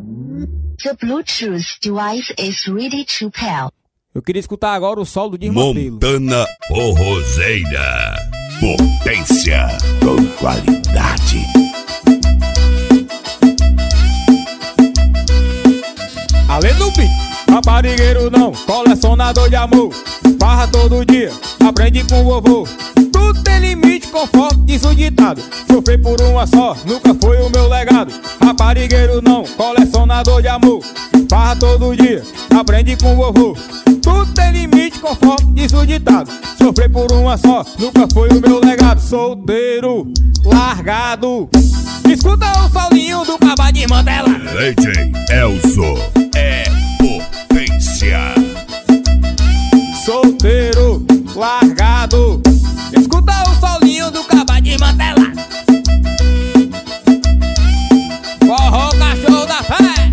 The Bluetooth device is ready to pair. Eu queria escutar agora o solo do Desmantelo. Montana Forrozeira. Potência com qualidade. Além do beat, raparigueiro não, colecionador de amor. Farra todo dia, aprende com o vovô. Tudo tem limite, conforme diz o ditado. Sofrer por uma só, nunca foi o meu legado. Raparigueiro não, colecionador de amor. Farra todo dia, aprende com o vovô. Tudo tem limite, conforme diz o ditado. Sofrer por uma só, nunca foi o meu legado. Solteiro, largado. Escuta o solinho do Caba Desmantela. DJ Elso é potência. Solteiro, largado. Escuta o solinho do Caba Desmantela. Forró cachorro da fé.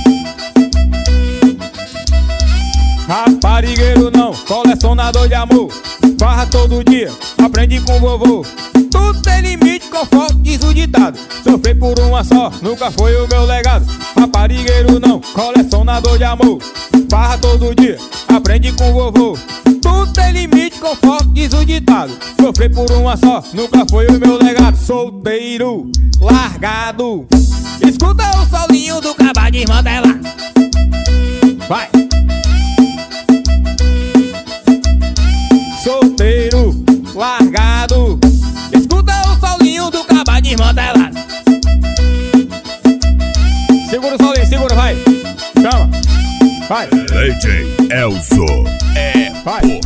Raparigueiro não, colecionador de amor. Farra todo dia, aprende com o vovô. Tudo tem limite, conforme diz o ditado. Sofrer por uma só, nunca foi o meu legado. Raparigueiro não, colecionador de amor. Farra todo dia, aprende com o vovô. Tudo tem limite, conforme diz o ditado. Sofrer por uma só, nunca foi o meu legado. Solteiro, largado. Escuta o solinho do Caba Desmantela. Vai! Solteiro, largado. Escuta o solinho do Caba Desmantela. Segura o solinho, segura, vai. Chama, vai. DJ Elso é vai.